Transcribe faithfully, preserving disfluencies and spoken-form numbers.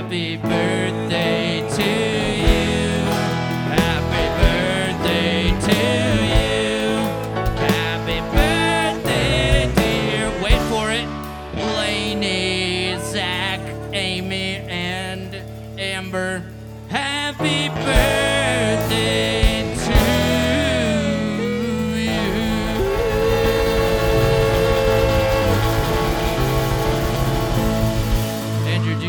Happy birthday to you. Happy birthday to you. Happy birthday, dear. Wait for it. Lainey, Zach, Amy, and Amber. Happy birthday.